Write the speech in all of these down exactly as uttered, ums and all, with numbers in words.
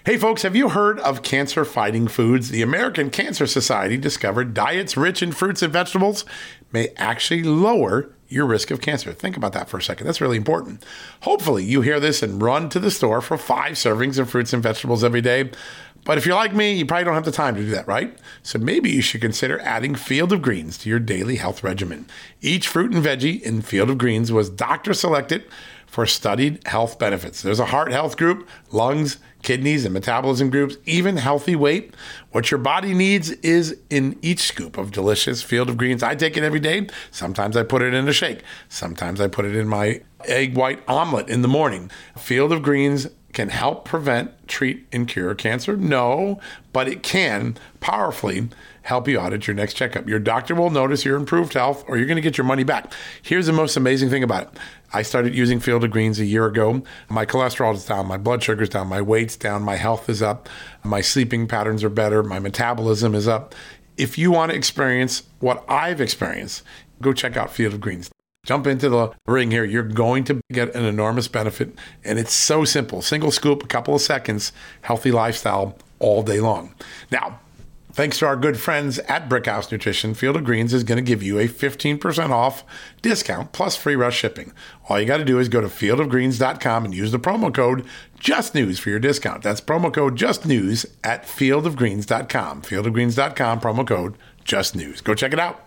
Hey folks, have you heard of cancer-fighting foods? The American Cancer Society discovered diets rich in fruits and vegetables may actually lower your risk of cancer. Think about that for a second. That's really important. Hopefully you hear this and run to the store for five servings of fruits and vegetables every day. But if you're like me, you probably don't have the time to do that, right? So maybe you should consider adding Field of Greens to your daily health regimen. Each fruit and veggie in Field of Greens was doctor selected for studied health benefits. There's a heart health group, lungs, kidneys, and metabolism groups, even healthy weight. What your body needs is in each scoop of delicious Field of Greens. I take it every day. Sometimes I put it in a shake. Sometimes I put it in my egg white omelet in the morning. Field of Greens can help prevent, treat, and cure cancer? No, but it can powerfully help you out at your next checkup. Your doctor will notice your improved health, or you're going to get your money back. Here's the most amazing thing about it. I started using Field of Greens a year ago. My cholesterol is down, my blood sugar's down, my weight's down, my health is up, my sleeping patterns are better, my metabolism is up. If you want to experience what I've experienced, go check out Field of Greens. Jump into the ring here. You're going to get an enormous benefit, and it's so simple. Single scoop, a couple of seconds, healthy lifestyle all day long. Now, thanks to our good friends at Brickhouse Nutrition, Field of Greens is going to give you a fifteen percent off discount plus free rush shipping. All you got to do is go to field of greens dot com and use the promo code JUSTNEWS for your discount. That's promo code JUSTNEWS at field of greens dot com. field of greens dot com, promo code JUSTNEWS. Go check it out.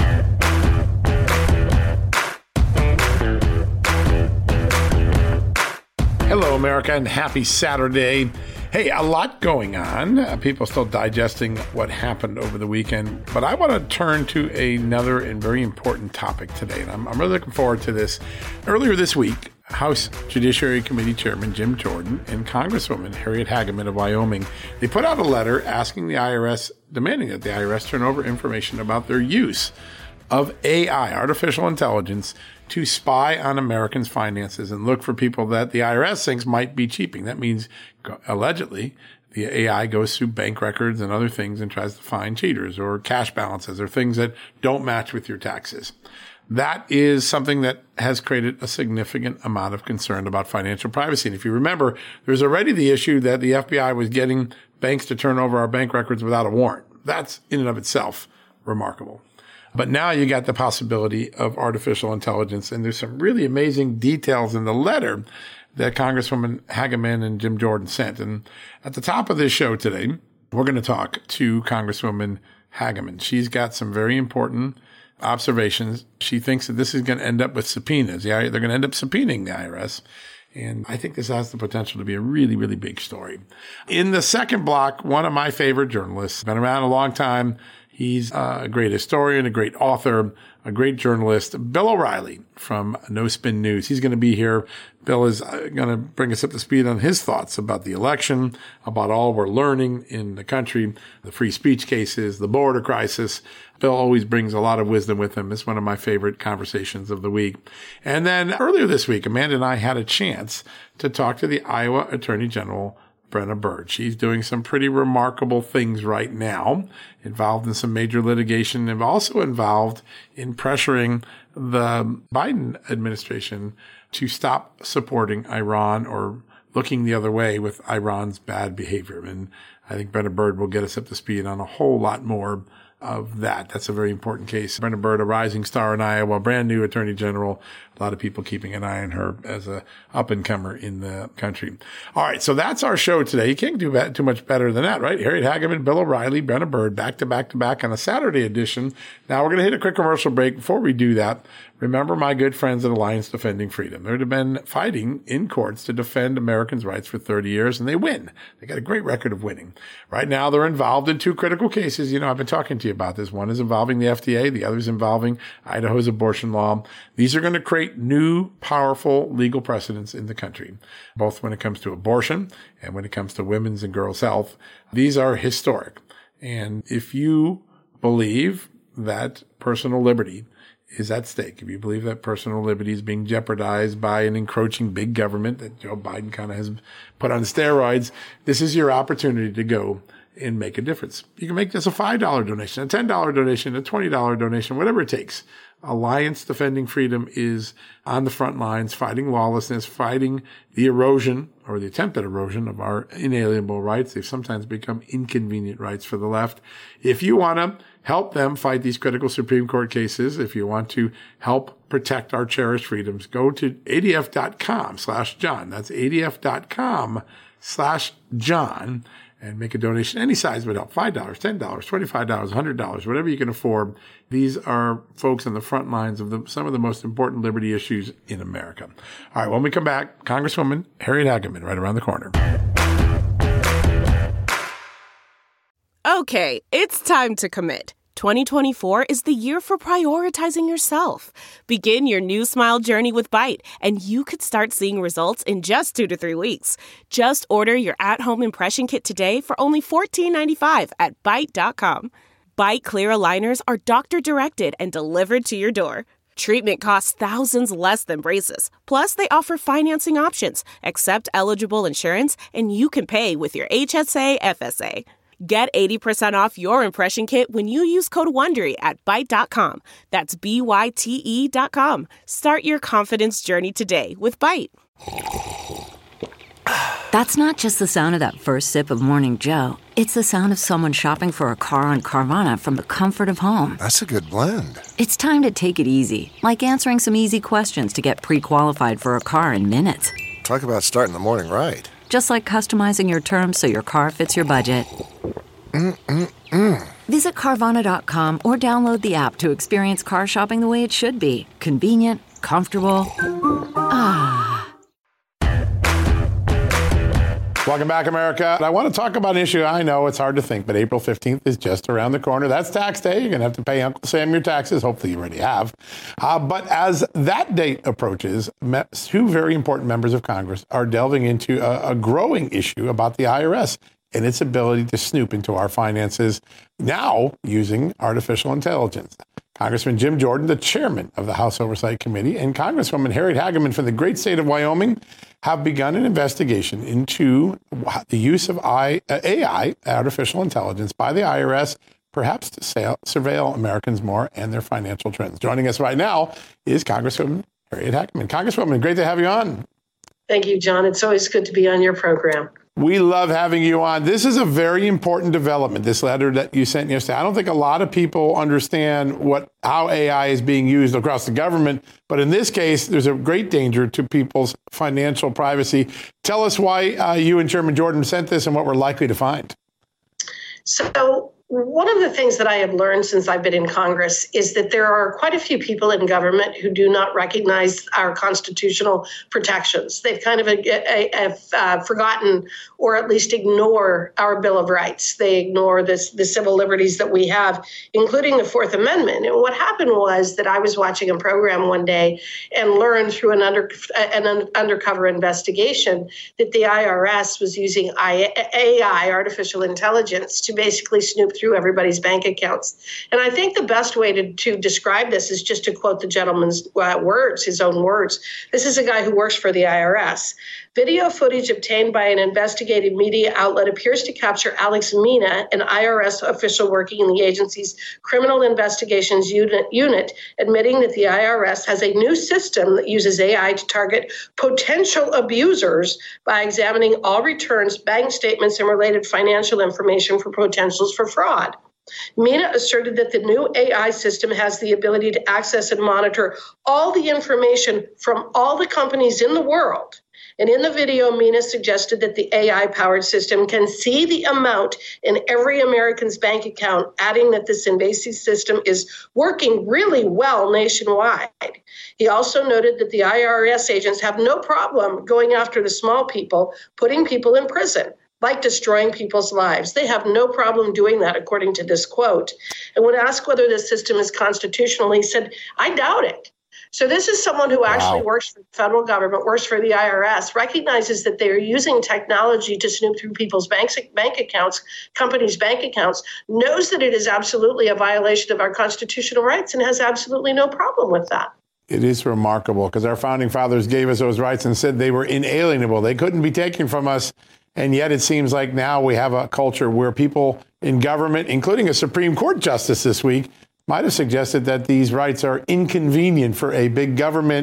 Hello, America, and happy Saturday. Hey, a lot going on. Uh, people still digesting what happened over the weekend, but I want to turn to another and very important topic today, and I'm, I'm really looking forward to this. Earlier this week, House Judiciary Committee Chairman Jim Jordan and Congresswoman Harriet Hageman of Wyoming, they put out a letter asking the I R S, demanding that the I R S turn over information about their use of A I, artificial intelligence, to spy on Americans' finances and look for people that the I R S thinks might be cheating. That means, allegedly, the A I goes through bank records and other things and tries to find cheaters or cash balances or things that don't match with your taxes. That is something that has created a significant amount of concern about financial privacy. And if you remember, there's already the issue that the F B I was getting banks to turn over our bank records without a warrant. That's in and of itself remarkable. But now you got the possibility of artificial intelligence, and there's some really amazing details in the letter that Congresswoman Hageman and Jim Jordan sent. And at the top of this show today, we're going to talk to Congresswoman Hageman. She's got some very important observations. She thinks that this is going to end up with subpoenas. Yeah, they're going to end up subpoenaing the I R S. And I think this has the potential to be a really, really big story. In the second block, one of my favorite journalists, been around a long time. He's a great historian, a great author, a great journalist, Bill O'Reilly from No Spin News. He's going to be here. Bill is going to bring us up to speed on his thoughts about the election, about all we're learning in the country, the free speech cases, the border crisis. Bill always brings a lot of wisdom with him. It's one of my favorite conversations of the week. And then earlier this week, Amanda and I had a chance to talk to the Iowa Attorney General, Brenna Bird. She's doing some pretty remarkable things right now, involved in some major litigation, and also involved in pressuring the Biden administration to stop supporting Iran or looking the other way with Iran's bad behavior. And I think Brenna Bird will get us up to speed on a whole lot more of that. That's a very important case. Brenna Bird, a rising star in Iowa, brand new attorney general. A lot of people keeping an eye on her as a up and comer in the country. All right. So that's our show today. You can't do too much better than that, right? Harriet Hageman, Bill O'Reilly, Brenna Bird, back to back to back on a Saturday edition. Now we're going to hit a quick commercial break. Before we do that, remember my good friends at Alliance Defending Freedom. They've been fighting in courts to defend Americans' rights for thirty years, and they win. They got a great record of winning. Right now, they're involved in two critical cases. You know, I've been talking to you about this. One is involving the F D A. The other is involving Idaho's abortion law. These are going to create new, powerful legal precedents in the country, both when it comes to abortion and when it comes to women's and girls' health. These are historic. And if you believe that personal liberty is at stake, if you believe that personal liberty is being jeopardized by an encroaching big government that Joe Biden kind of has put on steroids, this is your opportunity to go and make a difference. You can make this a five dollars donation, a ten dollars donation, a twenty dollars donation, whatever it takes. Alliance Defending Freedom is on the front lines, fighting lawlessness, fighting the erosion or the attempted erosion of our inalienable rights. They've sometimes become inconvenient rights for the left. If you want to help them fight these critical Supreme Court cases, if you want to help protect our cherished freedoms, go to adf.com slash John. That's adf.com slash John. And make a donation. Any size would help. five dollars, ten dollars, twenty-five dollars, one hundred dollars, whatever you can afford. These are folks on the front lines of the, some of the most important liberty issues in America. All right, when we come back, Congresswoman Harriet Hageman right around the corner. Okay, it's time to commit. twenty twenty-four is the year for prioritizing yourself. Begin your new smile journey with Byte, and you could start seeing results in just two to three weeks. Just order your at-home impression kit today for only fourteen ninety-five at byte dot com. Byte Clear aligners are doctor-directed and delivered to your door. Treatment costs thousands less than braces. Plus, they offer financing options, accept eligible insurance, and you can pay with your H S A F S A. Get eighty percent off your impression kit when you use code WONDERY at byte dot com. That's B Y T E dot com. Start your confidence journey today with Byte. That's not just the sound of that first sip of Morning Joe. It's the sound of someone shopping for a car on Carvana from the comfort of home. That's a good blend. It's time to take it easy, like answering some easy questions to get pre-qualified for a car in minutes. Talk about starting the morning right. Just like customizing your terms so your car fits your budget. Mm-mm-mm. Visit Carvana dot com or download the app to experience car shopping the way it should be. Convenient, comfortable. Ah. Welcome back, America. I want to talk about an issue. I know it's hard to think, but April fifteenth is just around the corner. That's tax day. You're going to have to pay Uncle Sam your taxes. Hopefully you already have. Uh, but as that date approaches, me- two very important members of Congress are delving into a, a growing issue about the I R S and its ability to snoop into our finances, now using artificial intelligence. Congressman Jim Jordan, the chairman of the House Oversight Committee, and Congresswoman Harriet Hageman from the great state of Wyoming have begun an investigation into the use of A I, artificial intelligence, by the I R S, perhaps to surveil Americans more and their financial trends. Joining us right now is Congresswoman Harriet Hageman. Congresswoman, great to have you on. Thank you, John. It's always good to be on your program. We love having you on. This is a very important development, this letter that you sent yesterday. I don't think a lot of people understand what how A I is being used across the government, but in this case, there's a great danger to people's financial privacy. Tell us why uh, you and Chairman Jordan sent this and what we're likely to find. So one of the things that I have learned since I've been in Congress is that there are quite a few people in government who do not recognize our constitutional protections. They've kind of uh, have uh, forgotten or at least ignore our Bill of Rights. They ignore this, the civil liberties that we have, including the Fourth Amendment. And what happened was that I was watching a program one day and learned through an, under, an un, undercover investigation that the I R S was using A I, artificial intelligence, to basically snoop through everybody's bank accounts. And I think the best way to, to describe this is just to quote the gentleman's uh, words, his own words. This is a guy who works for the I R S. Video footage obtained by an investigative media outlet appears to capture Alex Mina, an I R S official working in the agency's criminal investigations unit, unit, admitting that the I R S has a new system that uses A I to target potential abusers by examining all returns, bank statements, and related financial information for potentials for fraud. Mina asserted that the new A I system has the ability to access and monitor all the information from all the companies in the world. And in the video, Mina suggested that the A I-powered system can see the amount in every American's bank account, adding that this invasive system is working really well nationwide. He also noted that the I R S agents have no problem going after the small people, putting people in prison, like destroying people's lives. They have no problem doing that, according to this quote. And when asked whether this system is constitutional, he said, "I doubt it." So this is someone who actually wow. works for the federal government, works for the I R S, recognizes that they are using technology to snoop through people's bank, bank accounts, companies' bank accounts, knows that it is absolutely a violation of our constitutional rights, and has absolutely no problem with that. It is remarkable because our founding fathers gave us those rights and said they were inalienable. They couldn't be taken from us. And yet it seems like now we have a culture where people in government, including a Supreme Court justice this week, might have suggested that these rights are inconvenient for a big government.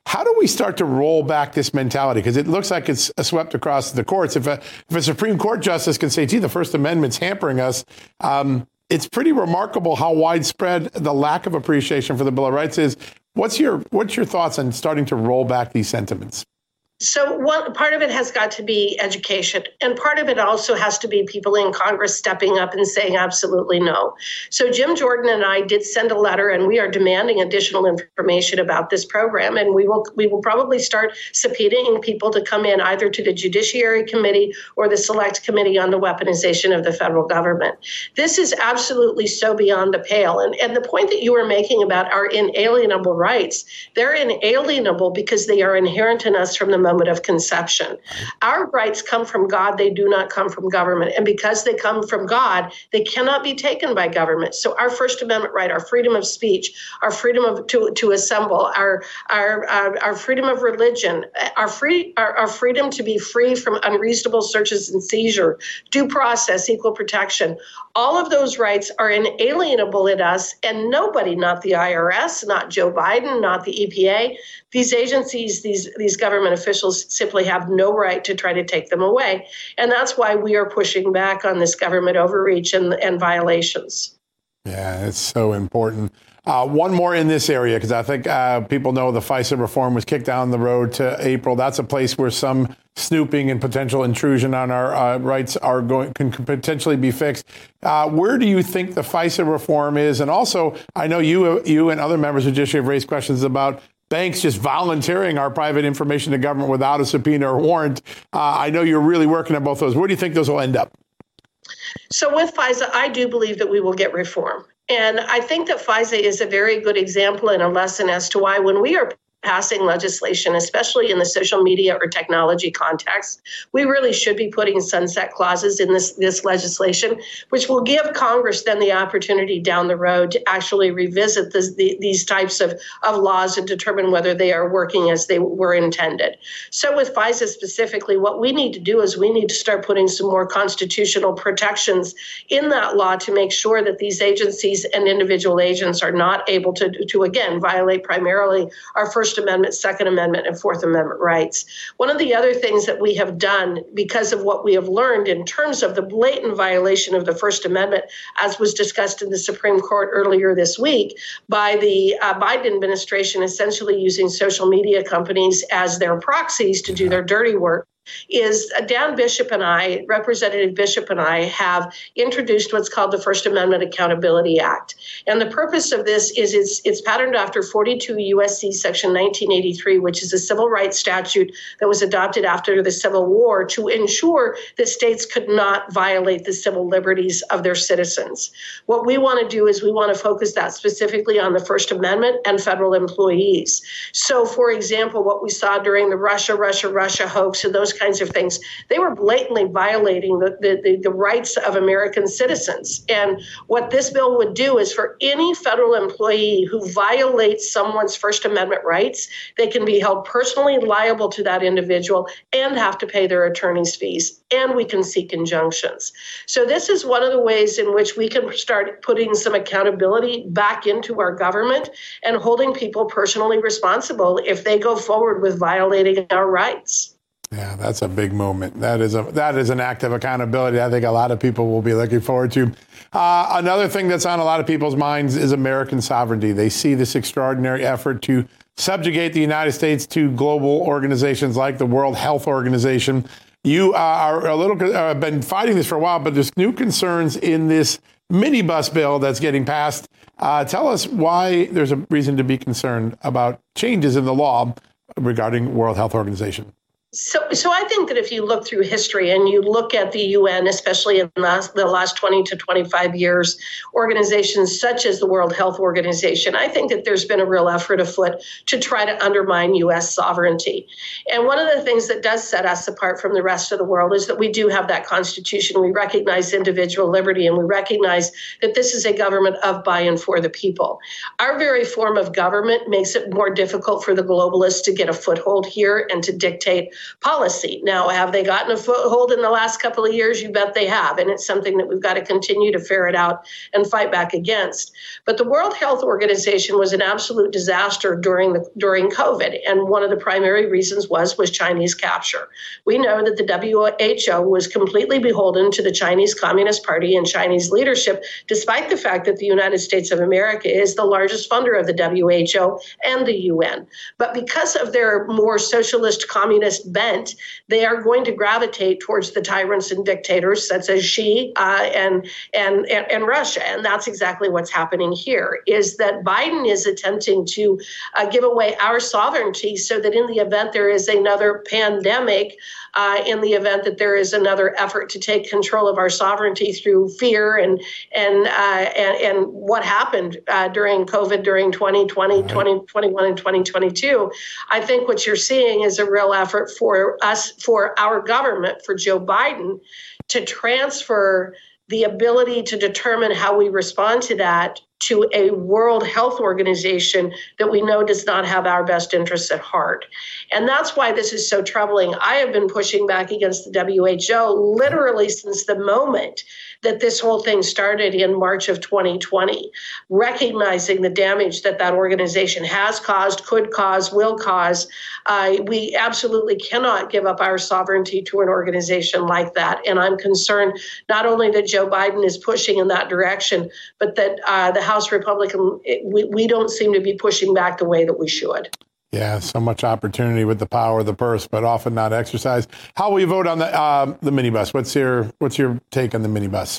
How do we start to roll back this mentality? Because it looks like it's swept across the courts. If a, if a Supreme Court justice can say, gee, the First Amendment's hampering us, um, it's pretty remarkable how widespread the lack of appreciation for the Bill of Rights is. What's your what's your thoughts on starting to roll back these sentiments? So one part of it has got to be education, and part of it also has to be people in Congress stepping up and saying absolutely no. So Jim Jordan and I did send a letter, and we are demanding additional information about this program, and we will we will probably start subpoenaing people to come in either to the Judiciary Committee or the Select Committee on the Weaponization of the Federal Government. This is absolutely so beyond the pale, and, and the point that you were making about our inalienable rights, they're inalienable because they are inherent in us from the moment of conception. Our rights come from God. They do not come from government. And because they come from God, they cannot be taken by government. So our First Amendment right, our freedom of speech, our freedom of to, to assemble, our our uh, our freedom of religion, our free our, our freedom to be free from unreasonable searches and seizure, due process, equal protection, all of those rights are inalienable in us, and nobody, not the I R S, not Joe Biden, not the E P A, these agencies, these, these government officials simply have no right to try to take them away. And that's why we are pushing back on this government overreach and, and violations. Yeah, it's so important. Uh, one more in this area, because I think uh, people know the FISA reform was kicked down the road to April. That's a place where some snooping and potential intrusion on our uh, rights are going can, can potentially be fixed. Uh, where do you think the FISA reform is? And also, I know you you and other members of Judiciary have raised questions about banks just volunteering our private information to government without a subpoena or warrant. Uh, I know you're really working on both those. Where do you think those will end up? So with FISA, I do believe that we will get reform. And I think that FISA is a very good example and a lesson as to why when we are passing legislation, especially in the social media or technology context, we really should be putting sunset clauses in this, this legislation, which will give Congress then the opportunity down the road to actually revisit this, the, these types of, of laws and determine whether they are working as they were intended. So with FISA specifically, what we need to do is we need to start putting some more constitutional protections in that law to make sure that these agencies and individual agents are not able to, to again, violate primarily our First Amendment, Second Amendment, and Fourth Amendment rights. One of the other things that we have done because of what we have learned in terms of the blatant violation of the First Amendment, as was discussed in the Supreme Court earlier this week, by the uh, Biden administration essentially using social media companies as their proxies to do their dirty work, is uh, Dan Bishop and I, Representative Bishop and I, have introduced what's called the First Amendment Accountability Act. And the purpose of this is it's, it's patterned after forty-two U S C Section nineteen eighty-three, which is a civil rights statute that was adopted after the Civil War to ensure that states could not violate the civil liberties of their citizens. What we want to do is we want to focus that specifically on the First Amendment and federal employees. So, for example, what we saw during the Russia, Russia, Russia hoax and those kinds of things, they were blatantly violating the, the, the, the rights of American citizens. And what this bill would do is for any federal employee who violates someone's First Amendment rights, they can be held personally liable to that individual and have to pay their attorney's fees. And we can seek injunctions. So this is one of the ways in which we can start putting some accountability back into our government and holding people personally responsible if they go forward with violating our rights. Yeah, that's a big moment. That is a that is an act of accountability I think a lot of people will be looking forward to. Uh, another thing that's on a lot of people's minds is American sovereignty. They see this extraordinary effort to subjugate the United States to global organizations like the World Health Organization. You are a little uh, been fighting this for a while, but there's new concerns in this minibus bill that's getting passed. Uh, tell us why there's a reason to be concerned about changes in the law regarding World Health Organization. So, so I think that if you look through history and you look at the U N, especially in the last, the last twenty to twenty-five years, organizations such as the World Health Organization, I think that there's been a real effort afoot to try to undermine U S sovereignty. And one of the things that does set us apart from the rest of the world is that we do have that Constitution. We recognize individual liberty, and we recognize that this is a government of, by, and for the people. Our very form of government makes it more difficult for the globalists to get a foothold here and to dictate policy. Now, have they gotten a foothold in the last couple of years? You bet they have. And it's something that we've got to continue to ferret out and fight back against. But the World Health Organization was an absolute disaster during the during COVID. And one of the primary reasons was, was Chinese capture. We know that the W H O was completely beholden to the Chinese Communist Party and Chinese leadership, despite the fact that the United States of America is the largest funder of the W H O and the U N. But because of their more socialist communist bent, they are going to gravitate towards the tyrants and dictators such as Xi uh, and, and, and, and Russia. And that's exactly what's happening here, is that Biden is attempting to uh, give away our sovereignty so that in the event there is another pandemic, uh, in the event that there is another effort to take control of our sovereignty through fear and and uh, and, and what happened uh, during COVID during twenty twenty, right. twenty twenty-one, and twenty twenty-two, I think what you're seeing is a real effort for us, for our government, for Joe Biden, to transfer the ability to determine how we respond to that to a World Health Organization that we know does not have our best interests at heart. And that's why this is so troubling. I have been pushing back against the W H O literally since the moment that this whole thing started in March of twenty twenty, recognizing the damage that that organization has caused, could cause, will cause. Uh, we absolutely cannot give up our sovereignty to an organization like that. And I'm concerned not only that Joe Biden is pushing in that direction, but that uh, the House Republican, we, we don't seem to be pushing back the way that we should. Yeah, so much opportunity with the power of the purse, but often not exercised. How will you vote on the uh, the minibus? What's your what's your take on the minibus?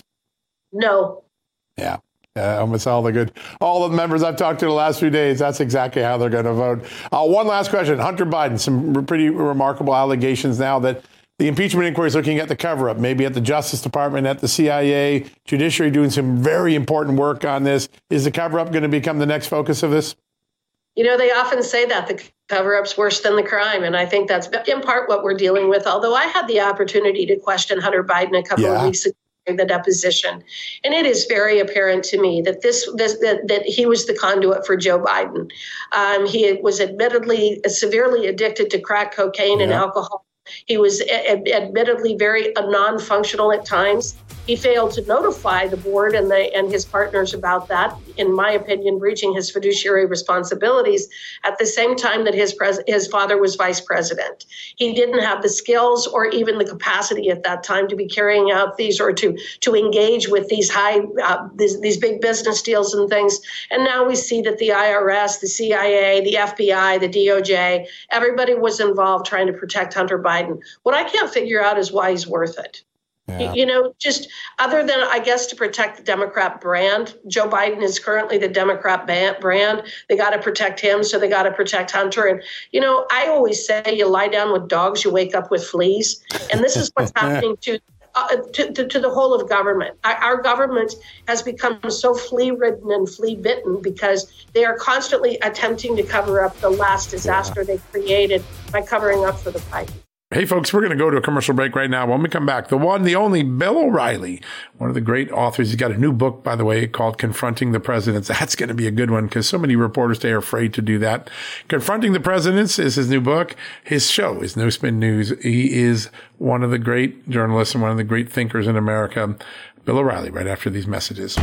No. Yeah, yeah, almost all the good, all the members I've talked to the last few days, that's exactly how they're going to vote. Uh, one last question. Hunter Biden, some pretty remarkable allegations now that the impeachment inquiry is looking at the cover-up, maybe at the Justice Department, at the C I A, Judiciary doing some very important work on this. Is the cover-up going to become the next focus of this? You know, they often say that the cover-up's worse than the crime, and I think that's in part what we're dealing with, although I had the opportunity to question Hunter Biden a couple yeah. of weeks ago during the deposition, and it is very apparent to me that this, this that, that he was the conduit for Joe Biden. Um, he was admittedly severely addicted to crack cocaine yeah. and alcohol. He was a- admittedly very uh, non-functional at times. He failed to notify the board and the and his partners about that, in my opinion, breaching his fiduciary responsibilities at the same time that his pres- his father was vice president. He didn't have the skills or even the capacity at that time to be carrying out these or to to engage with these high uh, these, these big business deals and things. And now we see that the I R S, the C I A, the F B I, the D O J, everybody was involved trying to protect Hunter Biden. What I can't figure out is why he's worth it. Yeah. You know, just other than, I guess, to protect the Democrat brand. Joe Biden is currently the Democrat brand. They got to protect him, so they got to protect Hunter. And, you know, I always say you lie down with dogs, you wake up with fleas. And this is what's happening to, uh, to, to to the whole of government. Our, our government has become so flea-ridden and flea-bitten because they are constantly attempting to cover up the last disaster yeah. they created by covering up for the Biden. Hey, folks, we're going to go to a commercial break right now. When we come back, the one, the only Bill O'Reilly, one of the great authors. He's got a new book, by the way, called Confronting the Presidents. That's going to be a good one because so many reporters today are afraid to do that. Confronting the Presidents is his new book. His show is No Spin News. He is one of the great journalists and one of the great thinkers in America. Bill O'Reilly, right after these messages.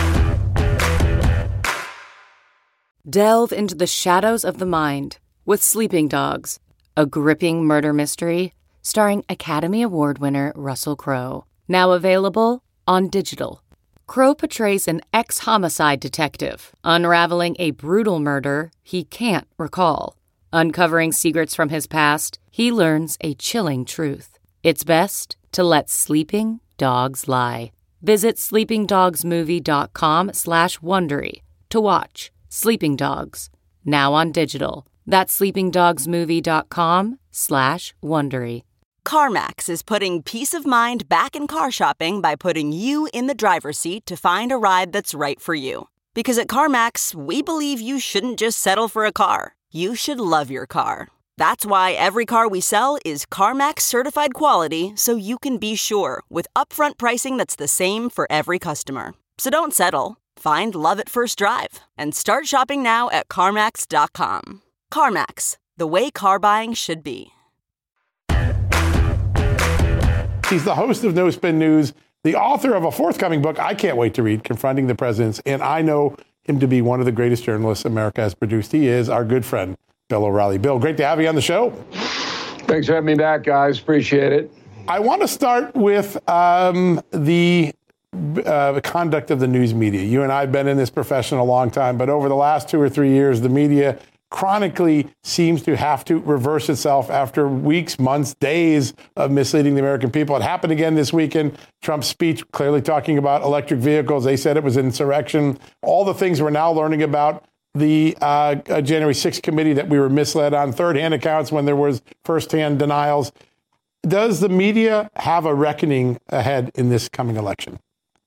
Delve into the shadows of the mind with Sleeping Dogs, a gripping murder mystery starring Academy Award winner Russell Crowe. Now available on digital. Crowe portrays an ex-homicide detective unraveling a brutal murder he can't recall. Uncovering secrets from his past, he learns a chilling truth. It's best to let sleeping dogs lie. Visit sleepingdogsmovie.com slash Wondery to watch Sleeping Dogs, now on digital. That's sleepingdogsmovie.com slash Wondery. CarMax is putting peace of mind back in car shopping by putting you in the driver's seat to find a ride that's right for you. Because at CarMax, we believe you shouldn't just settle for a car. You should love your car. That's why every car we sell is CarMax certified quality, so you can be sure with upfront pricing that's the same for every customer. So don't settle. Find love at first drive and start shopping now at CarMax dot com. CarMax, the way car buying should be. He's the host of No Spin News, the author of a forthcoming book I can't wait to read, Confronting the Presidents, and I know him to be one of the greatest journalists America has produced. He is our good friend, Bill O'Reilly. Bill, great to have you on the show. Thanks for having me back, guys. Appreciate it. I want to start with um, the uh, conduct of the news media. You and I have been in this profession a long time, but over the last two or three years, the media chronically seems to have to reverse itself after weeks, months, days of misleading the American people. It happened again this weekend. Trump's speech clearly talking about electric vehicles. They said it was insurrection. All the things we're now learning about the uh, January sixth committee that we were misled on, third-hand accounts when there was first-hand denials. Does the media have a reckoning ahead in this coming election?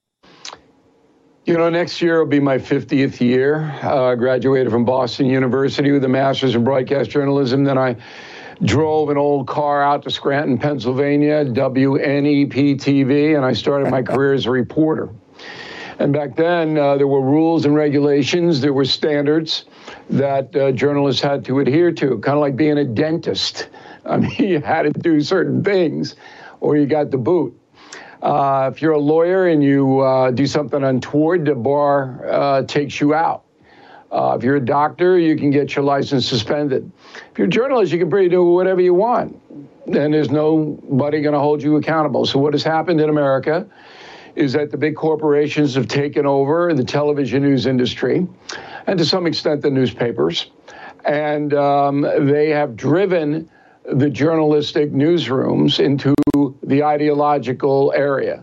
You know, next year will be my fiftieth year. Uh, I graduated from Boston University with a master's in broadcast journalism. Then I drove an old car out to Scranton, Pennsylvania, W N E P T V, and I started my career as a reporter. And back then, uh, there were rules and regulations. There were standards that uh, journalists had to adhere to, kind of like being a dentist. I mean, you had to do certain things or you got the boot. Uh, if you're a lawyer and you uh, do something untoward, the bar uh, takes you out. Uh, if you're a doctor, you can get your license suspended. If you're a journalist, you can pretty do whatever you want, and there's nobody going to hold you accountable. So what has happened in America is that the big corporations have taken over the television news industry, and to some extent the newspapers, and um, they have driven the journalistic newsrooms into the ideological area.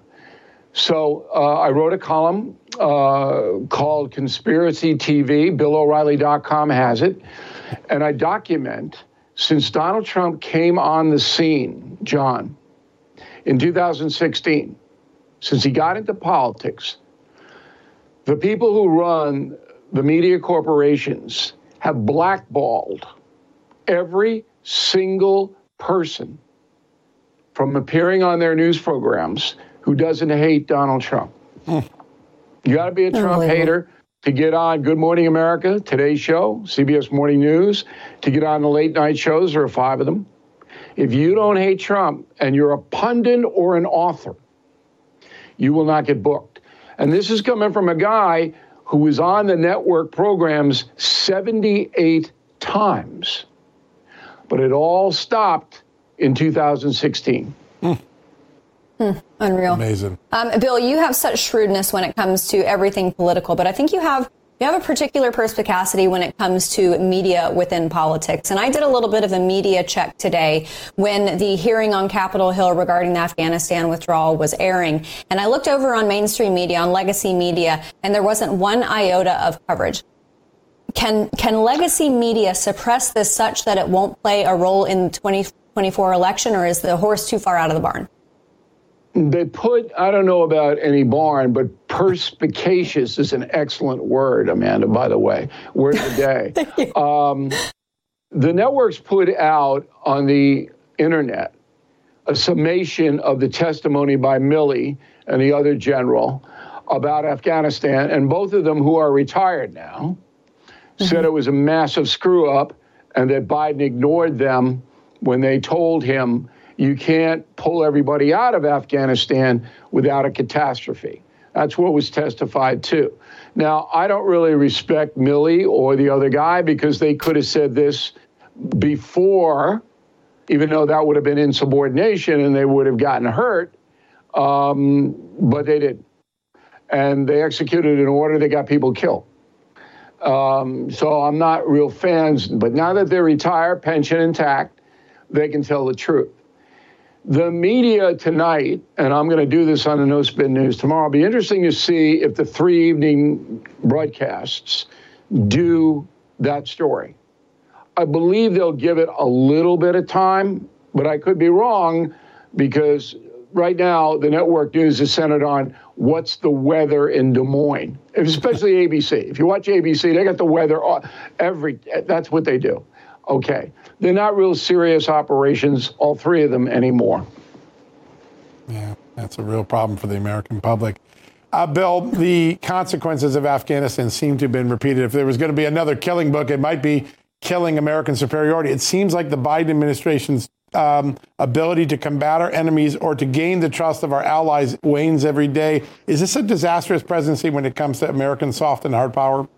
So uh, I wrote a column uh, called Conspiracy T V. Bill O'Reilly dot com has it. And I document, since Donald Trump came on the scene, John, in two thousand sixteen, since he got into politics, the people who run the media corporations have blackballed every single person from appearing on their news programs who doesn't hate Donald Trump. Mm. You got to be a Trump hater to get on Good Morning America, Today's Show, C B S Morning News, to get on the late night shows. There are five of them. If you don't hate Trump and you're a pundit or an author, you will not get booked. And this is coming from a guy who was on the network programs seventy-eight times. But it all stopped in two thousand sixteen. Mm. Hmm, unreal. Amazing. Um, Bill, you have such shrewdness when it comes to everything political, but I think you have you have a particular perspicacity when it comes to media within politics. And I did a little bit of a media check today when the hearing on Capitol Hill regarding the Afghanistan withdrawal was airing. And I looked over on mainstream media, on legacy media, and there wasn't one iota of coverage. Can can legacy media suppress this such that it won't play a role in the twenty twenty-four election, or is the horse too far out of the barn? They put, I don't know about any barn, but perspicacious is an excellent word, Amanda, by the way. Word of the day. um, the networks put out on the internet a summation of the testimony by Milley and the other general about Afghanistan, and both of them, who are retired now, mm-hmm. said it was a massive screw up and that Biden ignored them when they told him you can't pull everybody out of Afghanistan without a catastrophe. That's what was testified to. Now, I don't really respect Milley or the other guy because they could have said this before, even though that would have been insubordination and they would have gotten hurt, um, but they didn't. And they executed an order that got people killed. Um, so I'm not real fans, but now that they're retired, pension intact, they can tell the truth. The media tonight, and I'm going to do this on the No Spin News tomorrow, it'll be interesting to see if the three evening broadcasts do that story. I believe they'll give it a little bit of time, but I could be wrong because right now the network news is centered on what's the weather in Des Moines, especially A B C. If you watch A B C, they got the weather every, that's what they do. Okay. They're not real serious operations, all three of them, anymore. Yeah, that's a real problem for the American public. Uh, Bill, the consequences of Afghanistan seem to have been repeated. If there was going to be another killing book, it might be Killing American Superiority. It seems like the Biden administration's um, ability to combat our enemies or to gain the trust of our allies wanes every day. Is this a disastrous presidency when it comes to American soft and hard power?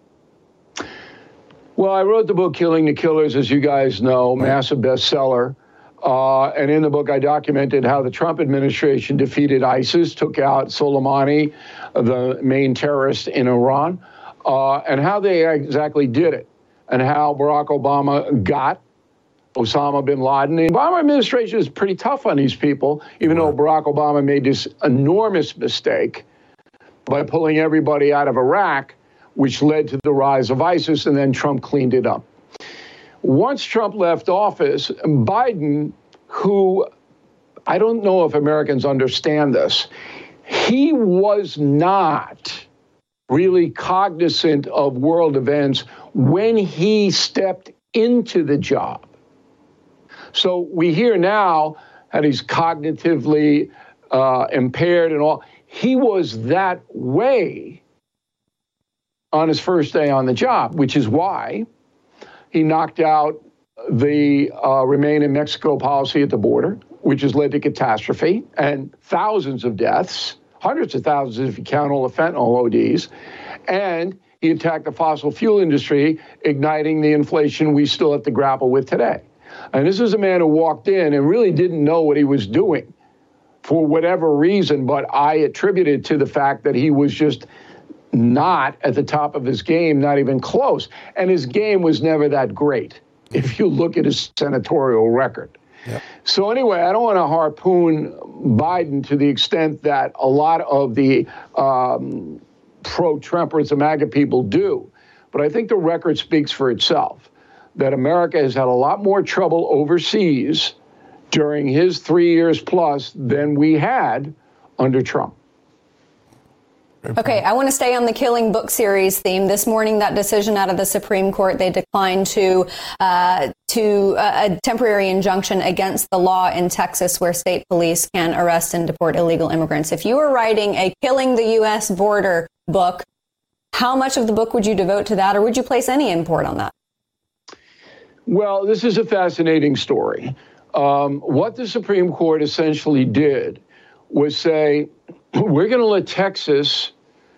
Well, I wrote the book Killing the Killers, as you guys know, massive bestseller. Uh, and in the book, I documented how the Trump administration defeated ISIS, took out Soleimani, the main terrorist in Iran, uh, and how they exactly did it, and how Barack Obama got Osama bin Laden. The Obama administration is pretty tough on these people, even though Barack Obama made this enormous mistake by pulling everybody out of Iraq, which led to the rise of ISIS, and then Trump cleaned it up. Once Trump left office, Biden, who I don't know if Americans understand this, he was not really cognizant of world events when he stepped into the job. So we hear now that he's cognitively uh, impaired and all. He was that way on his first day on the job, which is why he knocked out the uh, Remain in Mexico policy at the border, which has led to catastrophe and thousands of deaths, hundreds of thousands if you count all the fentanyl O Ds. And he attacked the fossil fuel industry, igniting the inflation we still have to grapple with today. And this is a man who walked in and really didn't know what he was doing for whatever reason, but I attribute it to the fact that he was just not at the top of his game, not even close. And his game was never that great, if you look at his senatorial record. Yep. So anyway, I don't want to harpoon Biden to the extent that a lot of the um, pro-Trumpers and MAGA people do. But I think the record speaks for itself, that America has had a lot more trouble overseas during his three years plus than we had under Trump. Okay, I want to stay on the Killing book series theme. This morning, that decision out of the Supreme Court, they declined to uh, to uh, a temporary injunction against the law in Texas where state police can arrest and deport illegal immigrants. If you were writing a Killing the U S Border book, how much of the book would you devote to that, or would you place any import on that? Well, this is a fascinating story. Um, what the Supreme Court essentially did was say, we're going to let Texas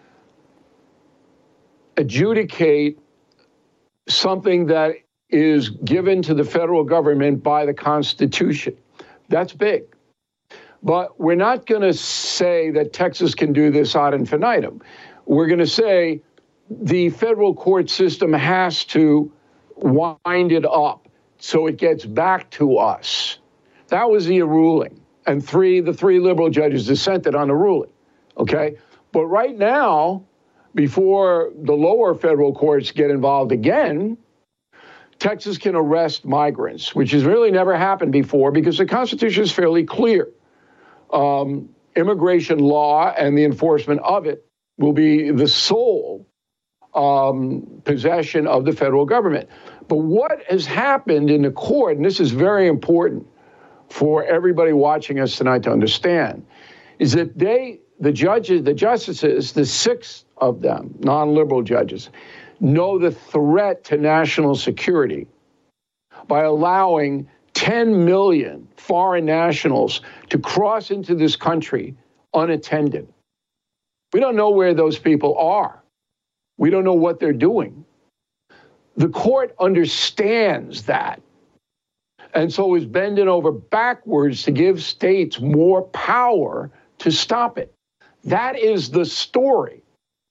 adjudicate something that is given to the federal government by the Constitution. That's big. But we're not going to say that Texas can do this ad infinitum. We're going to say the federal court system has to wind it up so it gets back to us. That was the ruling. And three, the three liberal judges dissented on the ruling, okay? But right now, before the lower federal courts get involved again, Texas can arrest migrants, which has really never happened before because the Constitution is fairly clear. Um, immigration law and the enforcement of it will be the sole um, possession of the federal government. But what has happened in the court, and this is very important for everybody watching us tonight to understand, is that they, the judges, the justices, the six of them, non-liberal judges, know the threat to national security by allowing ten million foreign nationals to cross into this country unattended. We don't know where those people are. We don't know what they're doing. The court understands that, and so is bending over backwards to give states more power to stop it. That is the story.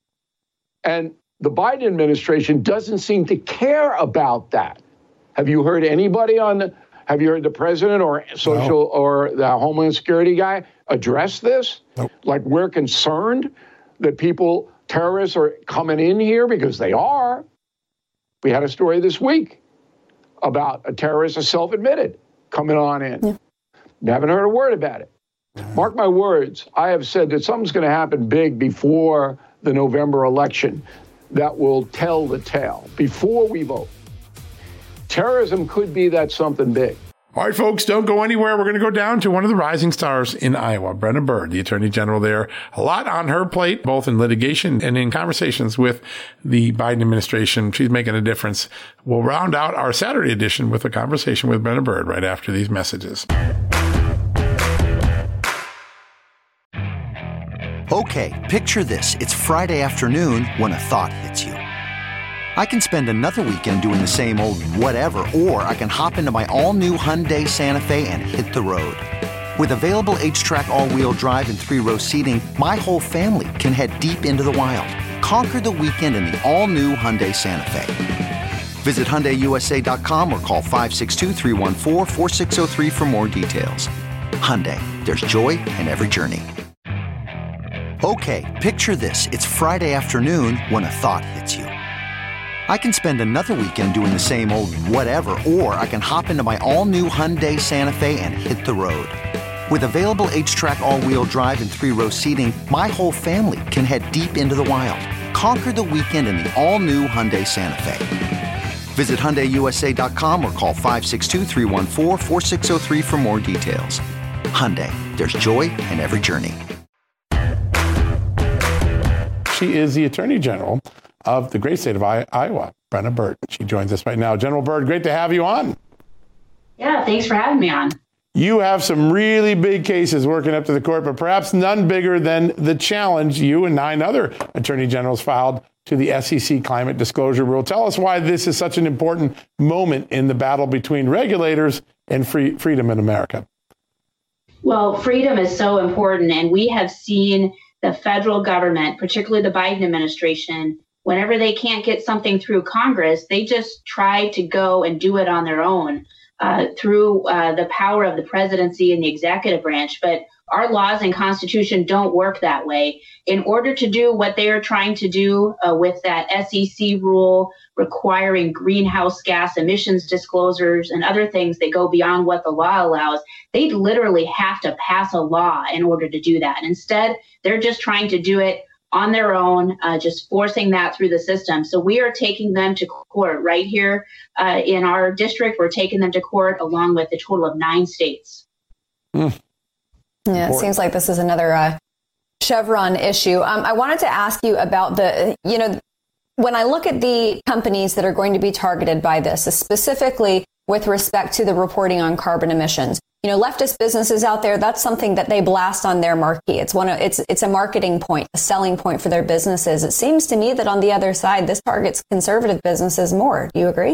And the Biden administration doesn't seem to care about that. Have you heard anybody on the, have you heard the president or social no. or the Homeland Security guy address this? Nope. Like, we're concerned that people, terrorists are coming in here, because they are. We had a story this week about a terrorist, a self-admitted, coming on in. Yeah. You haven't heard a word about it. Mm-hmm. Mark my words, I have said that something's going to happen big before the November election that will tell the tale, before we vote. Terrorism could be that something big. All right, folks, don't go anywhere. We're going to go down to one of the rising stars in Iowa, Brenna Bird, the Attorney General there. A lot on her plate, both in litigation and in conversations with the Biden administration. She's making a difference. We'll round out our Saturday edition with a conversation with Brenna Bird right after these messages. Okay, picture this. It's Friday afternoon when a thought hits you. I can spend another weekend doing the same old whatever, or I can hop into my all-new Hyundai Santa Fe and hit the road. With available H-Track all-wheel drive and three-row seating, my whole family can head deep into the wild. Conquer the weekend in the all-new Hyundai Santa Fe. Visit Hyundai U S A dot com or call five six two, three one four, four six zero three for more details. Hyundai, there's joy in every journey. Okay, picture this. It's Friday afternoon when a thought hits you. I can spend another weekend doing the same old whatever, or I can hop into my all-new Hyundai Santa Fe and hit the road. With available H-Track all-wheel drive and three-row seating, my whole family can head deep into the wild. Conquer the weekend in the all-new Hyundai Santa Fe. Visit Hyundai U S A dot com or call five six two, three one four, four six zero three for more details. Hyundai, there's joy in every journey. She is the Attorney General of the great state of Iowa, Brenna Bird. She joins us right now. General Bird, great to have you on. Yeah, thanks for having me on. You have some really big cases working up to the court, but perhaps none bigger than the challenge you and nine other attorney generals filed to the S E C climate disclosure rule. Tell us why this is such an important moment in the battle between regulators and free, freedom in America. Well, freedom is so important, and we have seen the federal government, particularly the Biden administration, whenever they can't get something through Congress, they just try to go and do it on their own uh, through uh, the power of the presidency and the executive branch. But our laws and Constitution don't work that way. In order to do what they are trying to do uh, with that S E C rule requiring greenhouse gas emissions disclosures and other things that go beyond what the law allows, they literally have to pass a law in order to do that. And instead, they're just trying to do it on their own, uh, just forcing that through the system. So we are taking them to court right here uh, in our district. We're taking them to court along with a total of nine states. Mm. Yeah, it seems like this is another uh, Chevron issue. Um, I wanted to ask you about the, you know, when I look at the companies that are going to be targeted by this, specifically with respect to the reporting on carbon emissions, you know, leftist businesses out there, that's something that they blast on their marquee. It's one of, it's, it's a marketing point, a selling point for their businesses. It seems to me that on the other side, this targets conservative businesses more. Do you agree?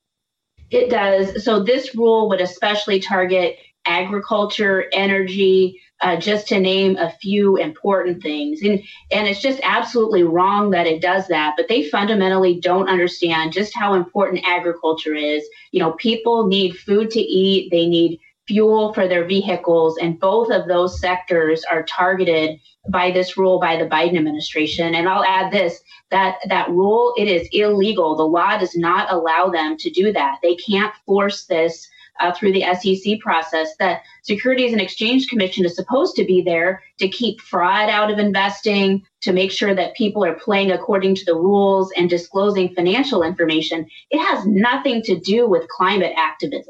It does. So this rule would especially target agriculture, energy, uh, just to name a few important things. And, and it's just absolutely wrong that it does that. But they fundamentally don't understand just how important agriculture is. You know, people need food to eat. They need fuel for their vehicles. And both of those sectors are targeted by this rule by the Biden administration. And I'll add this, that that rule, it is illegal. The law does not allow them to do that. They can't force this Uh, through the S E C process. The Securities and Exchange Commission is supposed to be there to keep fraud out of investing, to make sure that people are playing according to the rules and disclosing financial information. It has nothing to do with climate activism.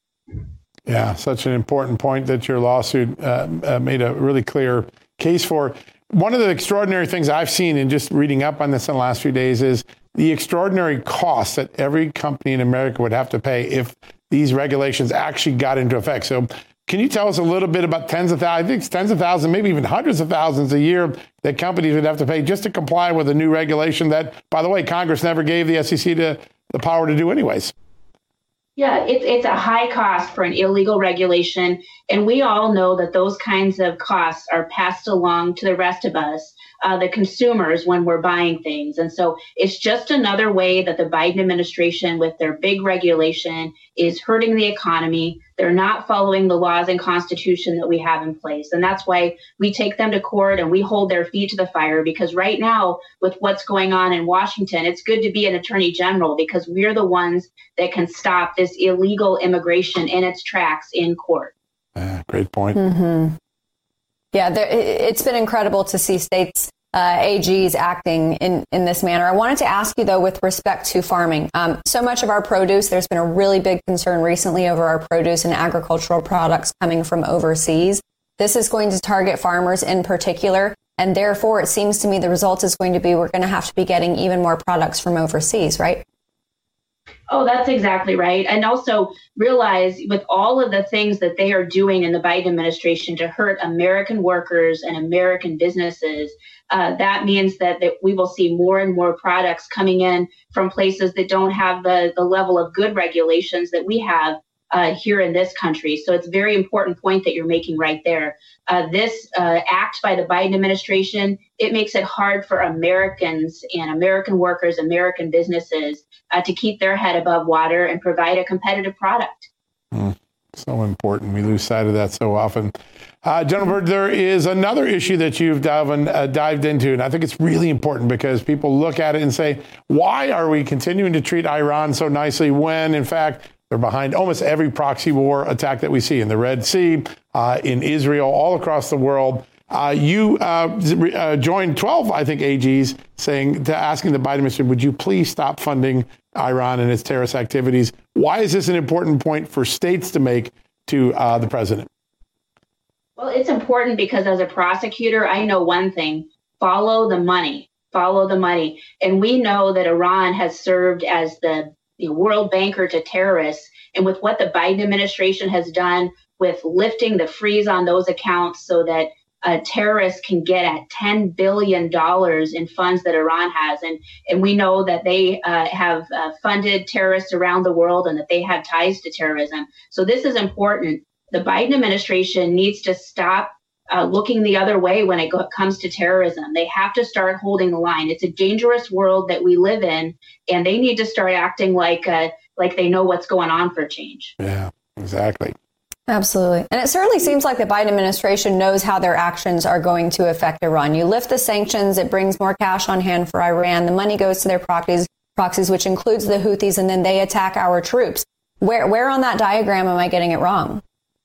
Yeah, such an important point that your lawsuit uh, uh, made a really clear case for. One of the extraordinary things I've seen in just reading up on this in the last few days is the extraordinary costs that every company in America would have to pay if these regulations actually got into effect. So can you tell us a little bit about tens of thousands, I think it's tens of thousands, maybe even hundreds of thousands a year that companies would have to pay just to comply with a new regulation that, by the way, Congress never gave the S E C to, the power to do anyways? Yeah, it's it's a high cost for an illegal regulation. And we all know that those kinds of costs are passed along to the rest of us, uh, the consumers, when we're buying things. And so it's just another way that the Biden administration, with their big regulation, is hurting the economy. They're not following the laws and Constitution that we have in place. And that's why we take them to court and we hold their feet to the fire, because right now, with what's going on in Washington, it's good to be an attorney general because we're the ones that can stop this illegal immigration in its tracks in court. Uh, great point. Mm-hmm. Yeah, there, it's been incredible to see states uh, A Gs acting in, in this manner. I wanted to ask you, though, with respect to farming. Um, so much of our produce, there's been a really big concern recently over our produce and agricultural products coming from overseas. This is going to target farmers in particular. And therefore, it seems to me the result is going to be we're going to have to be getting even more products from overseas, right? Oh, that's exactly right. And also realize with all of the things that they are doing in the Biden administration to hurt American workers and American businesses, uh, that means that, that we will see more and more products coming in from places that don't have the, the level of good regulations that we have uh, here in this country. So it's a very important point that you're making right there. Uh, this uh, act by the Biden administration, it makes it hard for Americans and American workers, American businesses uh, to keep their head above water and provide a competitive product. Mm, so important. We lose sight of that so often. Uh, General Byrd, there is another issue that you've dived, uh, dived into, and I think it's really important because people look at it and say, why are we continuing to treat Iran so nicely when, in fact, they're behind almost every proxy war attack that we see in the Red Sea, uh, in Israel, all across the world. Uh, you uh, uh, joined twelve, I think, A Gs saying to asking the Biden administration, would you please stop funding Iran and its terrorist activities? Why is this an important point for states to make to uh, the president? Well, it's important because as a prosecutor, I know one thing: follow the money, follow the money. And we know that Iran has served as the the world banker to terrorists. And with what the Biden administration has done with lifting the freeze on those accounts so that uh, terrorists can get at ten billion dollars in funds that Iran has. And, and we know that they uh, have uh, funded terrorists around the world and that they have ties to terrorism. So this is important. The Biden administration needs to stop Uh, looking the other way when it go- comes to terrorism. They have to start holding the line. It's a dangerous world that we live in, and they need to start acting like uh, like they know what's going on for change. Yeah, exactly. Absolutely. And it certainly seems like the Biden administration knows how their actions are going to affect Iran. You lift the sanctions, it brings more cash on hand for Iran. The money goes to their proxies, proxies, which includes the Houthis, and then they attack our troops. Where, where on that diagram am I getting it wrong?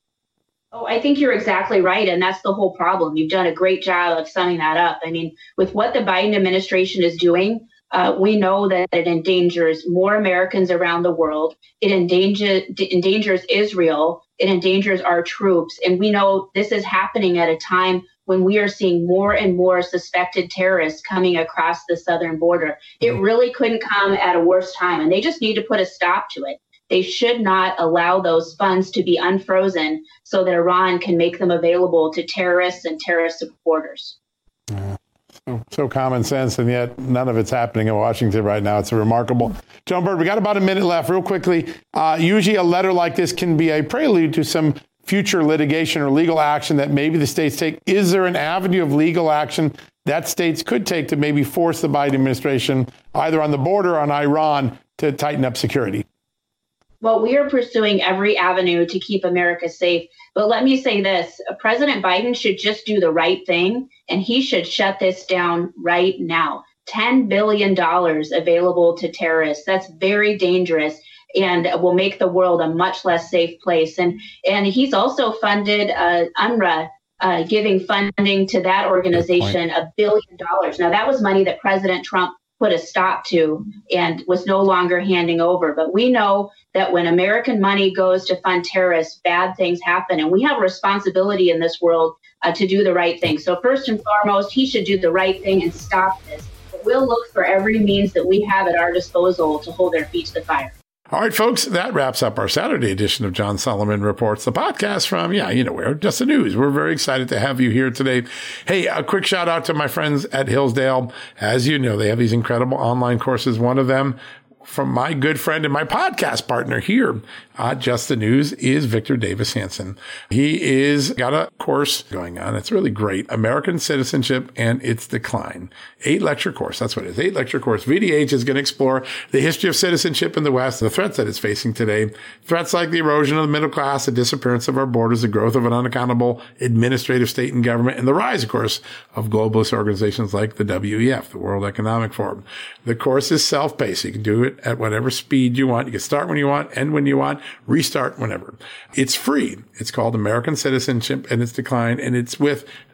Oh, I think you're exactly right. And that's the whole problem. You've done a great job of summing that up. I mean, with what the Biden administration is doing, uh, we know that it endangers more Americans around the world. It endanger, endangers Israel. It endangers our troops. And we know this is happening at a time when we are seeing more and more suspected terrorists coming across the southern border. It really couldn't come at a worse time. And they just need to put a stop to it. They should not allow those funds to be unfrozen so that Iran can make them available to terrorists and terrorist supporters. Yeah. So, so common sense, and yet none of it's happening in Washington right now. It's remarkable. General Byrd, we got about a minute left. Real quickly, uh, usually a letter like this can be a prelude to some future litigation or legal action that maybe the states take. Is there an avenue of legal action that states could take to maybe force the Biden administration, either on the border or on Iran, to tighten up security? Well, we are pursuing every avenue to keep America safe. But let me say this, President Biden should just do the right thing, and he should shut this down right now. ten billion dollars available to terrorists. That's very dangerous and will make the world a much less safe place. And, and he's also funded uh, UNRWA, uh, giving funding to that organization a billion dollars. Now, that was money that President Trump put a stop to and was no longer handing over. But we know that when American money goes to fund terrorists, bad things happen. And we have a responsibility in this world uh, to do the right thing. So first and foremost, he should do the right thing and stop this. But we'll look for every means that we have at our disposal to hold their feet to the fire. All right, folks, that wraps up our Saturday edition of John Solomon Reports, the podcast from, yeah, you know where, Just the News. We're very excited to have you here today. Hey, a quick shout out to my friends at Hillsdale. As you know, they have these incredible online courses. One of them from my good friend and my podcast partner here at Just the News is Victor Davis Hanson. He is got a course going on. It's really great. American Citizenship and Its Decline. Eight lecture course. That's what it is. Eight lecture course. V D H is going to explore the history of citizenship in the West, the threats that it's facing today. Threats like the erosion of the middle class, the disappearance of our borders, the growth of an unaccountable administrative state and government, and the rise, of course, of globalist organizations like the W E F, the World Economic Forum. The course is self-paced. You can do it at whatever speed you want. You can start when you want, end when you want, restart whenever. It's free. It's called American Citizenship and Its Decline, and it's with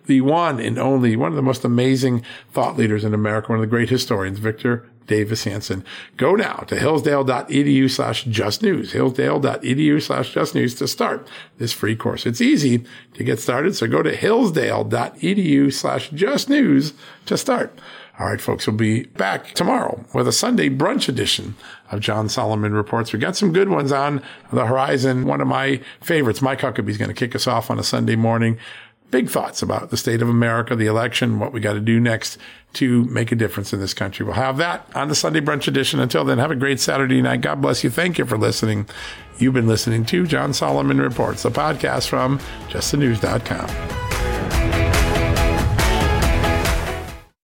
the one and only, one of the most amazing thought leaders in America, one of the great historians, Victor Davis Hanson. Go now to hillsdale.edu slash just news, hillsdale.edu slash just news to start this free course. It's easy to get started, so go to hillsdale.edu slash just news to start. All right, folks, we'll be back tomorrow with a Sunday brunch edition of John Solomon Reports. We got some good ones on the horizon. One of my favorites, Mike Huckabee, is going to kick us off on a Sunday morning. Big thoughts about the state of America, the election, what we got to do next to make a difference in this country. We'll have that on the Sunday brunch edition. Until then, have a great Saturday night. God bless you. Thank you for listening. You've been listening to John Solomon Reports, the podcast from just the news dot com.